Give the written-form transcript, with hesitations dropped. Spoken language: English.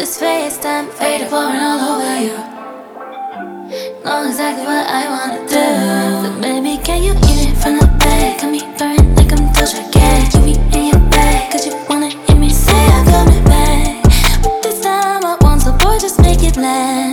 Just FaceTime, faded pouring all over you. Know exactly what I wanna do. So baby, can you eat it from the back? Got me burning like I'm Doja Cat. You be in your bag, cause you wanna hear me say I'm coming back. But this time I want, so boy, just make it last.